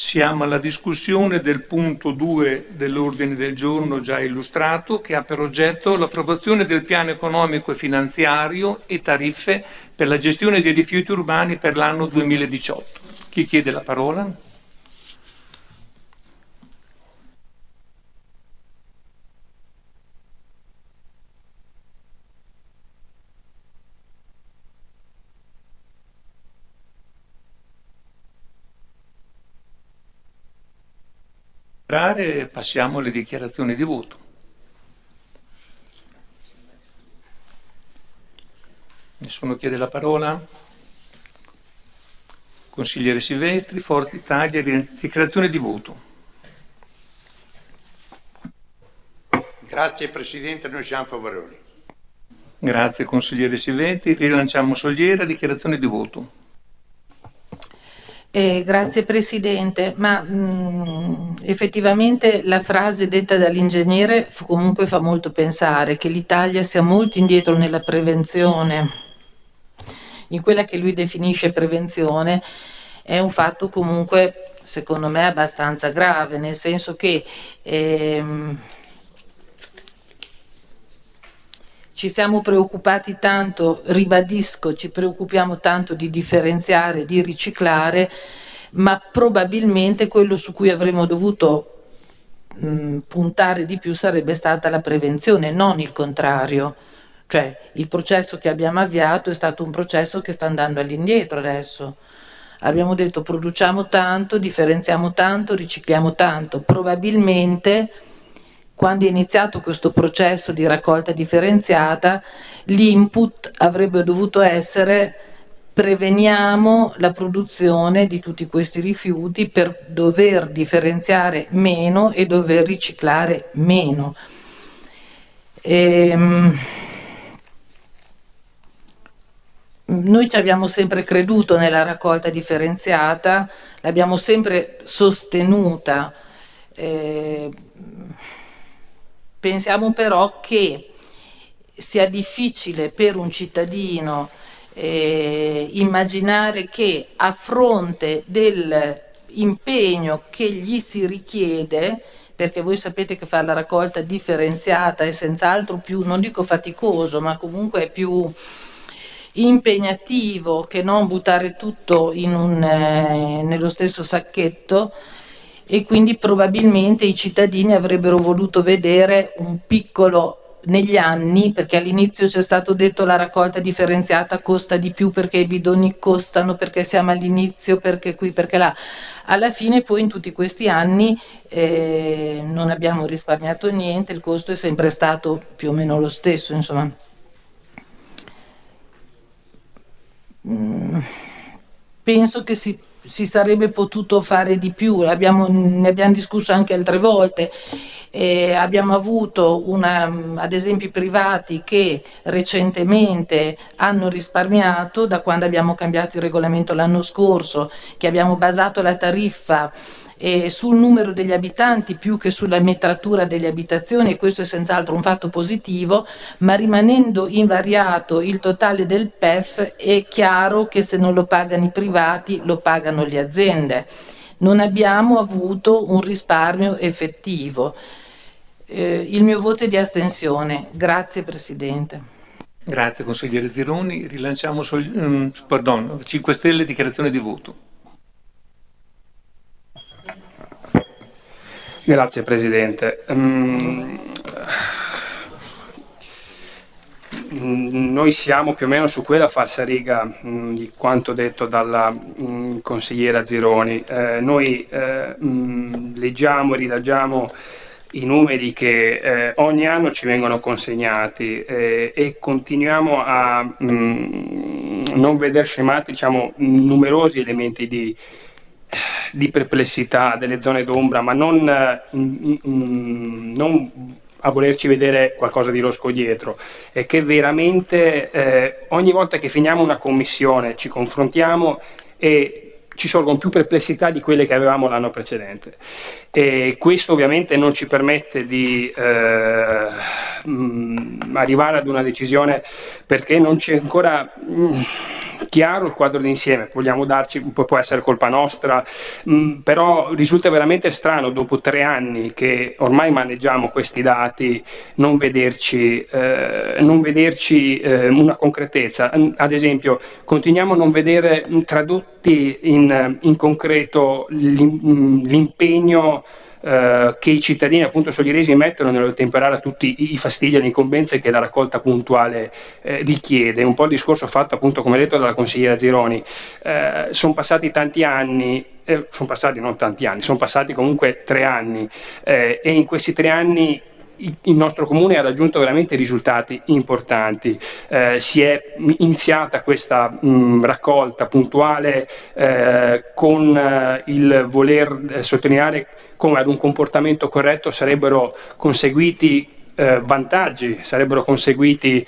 Siamo alla discussione del punto 2 dell'ordine del giorno già illustrato, che ha per oggetto l'approvazione del piano economico e finanziario e tariffe per la gestione dei rifiuti urbani per l'anno 2018. Chi chiede la parola? Passiamo alle dichiarazioni di voto. Nessuno chiede la parola? Consigliere Silvestri, Forza Italia, dichiarazione di voto. Grazie Presidente, noi siamo favorevoli. Grazie consigliere Silvestri, rilanciamo Soliera, dichiarazione di voto. Grazie Presidente, ma effettivamente la frase detta dall'ingegnere comunque fa molto pensare che l'Italia sia molto indietro nella prevenzione, in quella che lui definisce prevenzione. È un fatto comunque secondo me abbastanza grave, nel senso che ci siamo preoccupati tanto, ribadisco, ci preoccupiamo tanto di differenziare, di riciclare, ma probabilmente quello su cui avremmo dovuto puntare di più sarebbe stata la prevenzione, non il contrario. Cioè il processo che abbiamo avviato è stato un processo che sta andando all'indietro adesso. Abbiamo detto produciamo tanto, differenziamo tanto, ricicliamo tanto. Probabilmente quando è iniziato questo processo di raccolta differenziata, l'input avrebbe dovuto essere preveniamo la produzione di tutti questi rifiuti per dover differenziare meno e dover riciclare meno. Noi ci abbiamo sempre creduto nella raccolta differenziata, l'abbiamo sempre sostenuta. Pensiamo però che sia difficile per un cittadino immaginare che a fronte dell'impegno che gli si richiede, perché voi sapete che fare la raccolta differenziata è senz'altro più, non dico faticoso, ma comunque è più impegnativo che non buttare tutto nello stesso sacchetto, e quindi probabilmente i cittadini avrebbero voluto vedere un piccolo negli anni, perché all'inizio c'è stato detto la raccolta differenziata costa di più perché i bidoni costano, perché siamo all'inizio, perché qui, perché là. Alla fine poi in tutti questi anni non abbiamo risparmiato niente, il costo è sempre stato più o meno lo stesso, insomma. Penso che si sarebbe potuto fare di più, ne abbiamo discusso anche altre volte. Abbiamo avuto ad esempio i privati che recentemente hanno risparmiato da quando abbiamo cambiato il regolamento l'anno scorso, che abbiamo basato la tariffa sul numero degli abitanti più che sulla metratura delle abitazioni, e questo è senz'altro un fatto positivo, ma rimanendo invariato il totale del PEF è chiaro che se non lo pagano i privati lo pagano le aziende. Non abbiamo avuto un risparmio effettivo. Il mio voto è di astensione. Grazie Presidente. Grazie consigliere Zironi. Rilanciamo 5 Stelle, dichiarazione di voto. Grazie Presidente. Noi siamo più o meno su quella falsariga di quanto detto dalla consigliera Zironi. Noi leggiamo e rileggiamo i numeri che ogni anno ci vengono consegnati e continuiamo a non veder scemati, diciamo, numerosi elementi di perplessità, delle zone d'ombra, ma non a volerci vedere qualcosa di losco dietro. È che veramente ogni volta che finiamo una commissione ci confrontiamo e ci sorgono più perplessità di quelle che avevamo l'anno precedente, e questo ovviamente non ci permette di arrivare ad una decisione, perché non c'è ancora chiaro il quadro d'insieme, vogliamo darci, può essere colpa nostra, però risulta veramente strano dopo 3 anni che ormai maneggiamo questi dati non vederci una concretezza. Ad esempio, continuiamo a non vedere tradotti in concreto l'impegno che i cittadini appunto soglieresi mettono nell'ottemperare a tutti i fastidi e le incombenze che la raccolta puntuale richiede. Un po' il discorso fatto appunto, come detto, dalla consigliera Zironi. Sono passati tanti anni, sono passati non tanti anni, sono passati comunque 3 anni e in questi 3 anni il nostro comune ha raggiunto veramente risultati importanti. Si è iniziata questa raccolta puntuale con il voler sottolineare come ad un comportamento corretto sarebbero conseguiti vantaggi, sarebbero conseguiti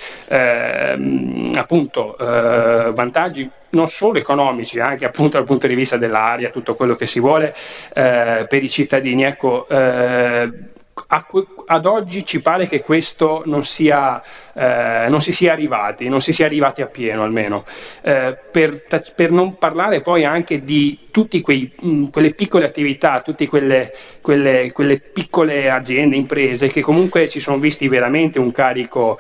vantaggi non solo economici, anche appunto dal punto di vista dell'aria, tutto quello che si vuole per i cittadini. Ecco, ad oggi ci pare che questo non si sia arrivati a pieno almeno, per non parlare poi anche di tutte quelle piccole attività, tutte quelle piccole aziende, imprese che comunque si sono visti veramente un carico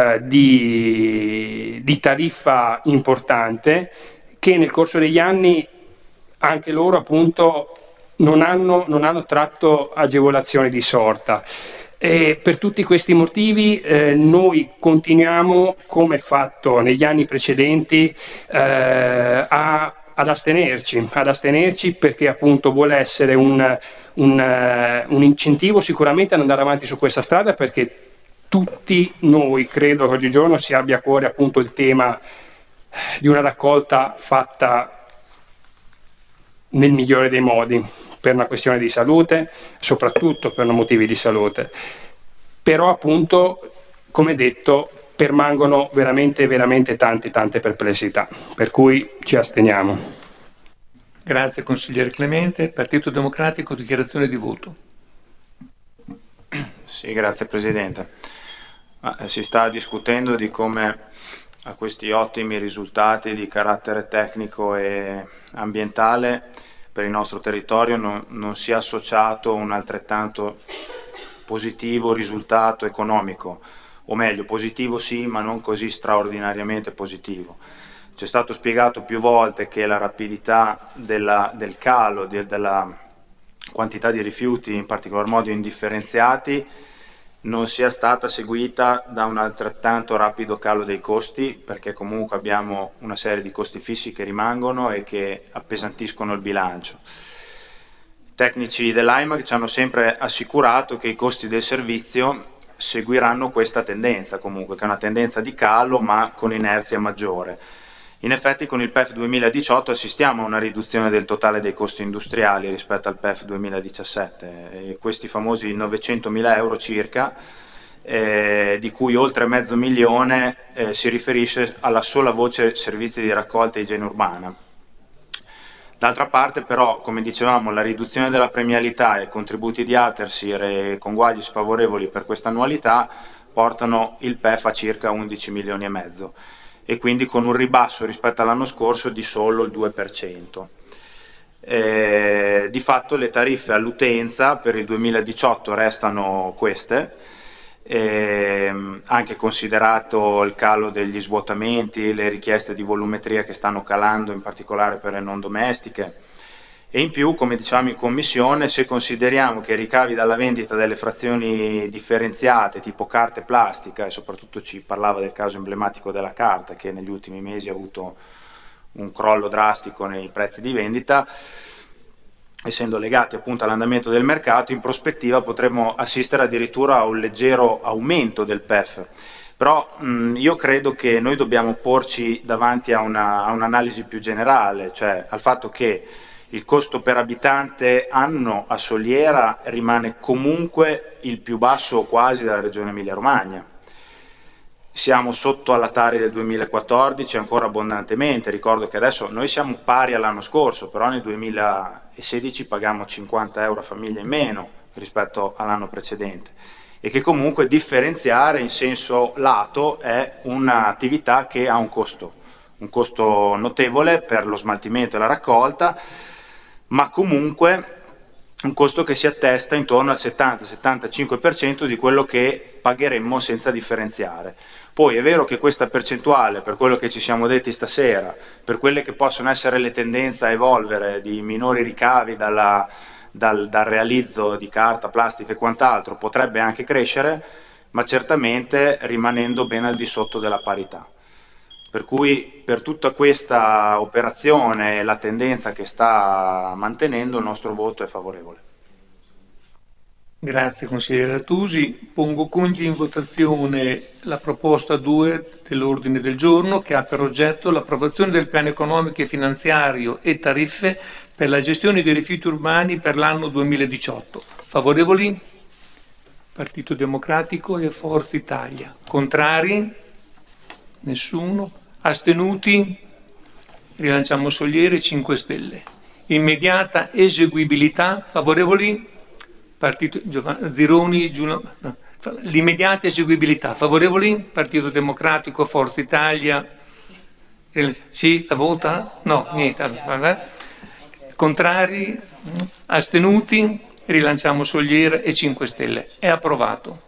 di tariffa importante, che nel corso degli anni anche loro appunto non hanno tratto agevolazioni di sorta. E per tutti questi motivi noi continuiamo, come fatto negli anni precedenti, ad astenerci perché appunto vuole essere un incentivo sicuramente ad andare avanti su questa strada, perché tutti noi credo che oggigiorno si abbia a cuore appunto il tema di una raccolta fatta nel migliore dei modi, per una questione di salute, soprattutto per motivi di salute. Però appunto, come detto, permangono veramente tante perplessità, per cui ci asteniamo. Grazie consigliere Clemente. Partito Democratico, dichiarazione di voto. Sì, grazie Presidente. Si sta discutendo di come a questi ottimi risultati di carattere tecnico e ambientale per il nostro territorio non sia associato un altrettanto positivo risultato economico, o meglio, positivo sì, ma non così straordinariamente positivo. Ci è stato spiegato più volte che la rapidità del calo, della quantità di rifiuti, in particolar modo indifferenziati, non sia stata seguita da un altrettanto rapido calo dei costi, perché comunque abbiamo una serie di costi fissi che rimangono e che appesantiscono il bilancio. I tecnici dell'AIMAG ci hanno sempre assicurato che i costi del servizio seguiranno questa tendenza, comunque, che è una tendenza di calo ma con inerzia maggiore. In effetti con il PEF 2018 assistiamo a una riduzione del totale dei costi industriali rispetto al PEF 2017, e questi famosi 900.000 euro circa, di cui oltre $500.000 si riferisce alla sola voce servizi di raccolta e igiene urbana. D'altra parte però, come dicevamo, la riduzione della premialità e contributi di Atersir e conguagli sfavorevoli per questa annualità portano il PEF a circa 11,5 milioni, e quindi con un ribasso rispetto all'anno scorso di solo il 2%. Di fatto le tariffe all'utenza per il 2018 restano queste, anche considerato il calo degli svuotamenti, le richieste di volumetria che stanno calando in particolare per le non domestiche, e in più, come dicevamo in commissione, se consideriamo che i ricavi dalla vendita delle frazioni differenziate tipo carta e plastica, e soprattutto ci parlava del caso emblematico della carta che negli ultimi mesi ha avuto un crollo drastico nei prezzi di vendita, essendo legati appunto all'andamento del mercato, in prospettiva potremmo assistere addirittura a un leggero aumento del PEF. Però io credo che noi dobbiamo porci davanti a un'analisi più generale, cioè al fatto che il costo per abitante anno a Soliera rimane comunque il più basso quasi della regione Emilia-Romagna. Siamo sotto alla Tari del 2014 ancora abbondantemente. Ricordo che adesso noi siamo pari all'anno scorso, però nel 2016 paghiamo 50 euro a famiglia in meno rispetto all'anno precedente, e che comunque differenziare in senso lato è un'attività che ha un costo un costo notevole per lo smaltimento e la raccolta, ma comunque un costo che si attesta intorno al 70-75% di quello che pagheremmo senza differenziare. Poi è vero che questa percentuale, per quello che ci siamo detti stasera, per quelle che possono essere le tendenze a evolvere di minori ricavi dal realizzo di carta, plastica e quant'altro, potrebbe anche crescere, ma certamente rimanendo ben al di sotto della parità. Per cui per tutta questa operazione e la tendenza che sta mantenendo, il nostro voto è favorevole. Grazie consigliere Artusi. Pongo quindi in votazione la proposta 2 dell'ordine del giorno, che ha per oggetto l'approvazione del piano economico e finanziario e tariffe per la gestione dei rifiuti urbani per l'anno 2018. Favorevoli? Partito Democratico e Forza Italia. Contrari? Nessuno. Astenuti? Rilanciamo Soliere, 5 Stelle. Immediata eseguibilità. Favorevoli? Partito Zironi, l'immediata eseguibilità. Favorevoli? Partito Democratico, Forza Italia. Sì, la vota? No, niente. Contrari? Astenuti? Rilanciamo Soliere e 5 Stelle. È approvato.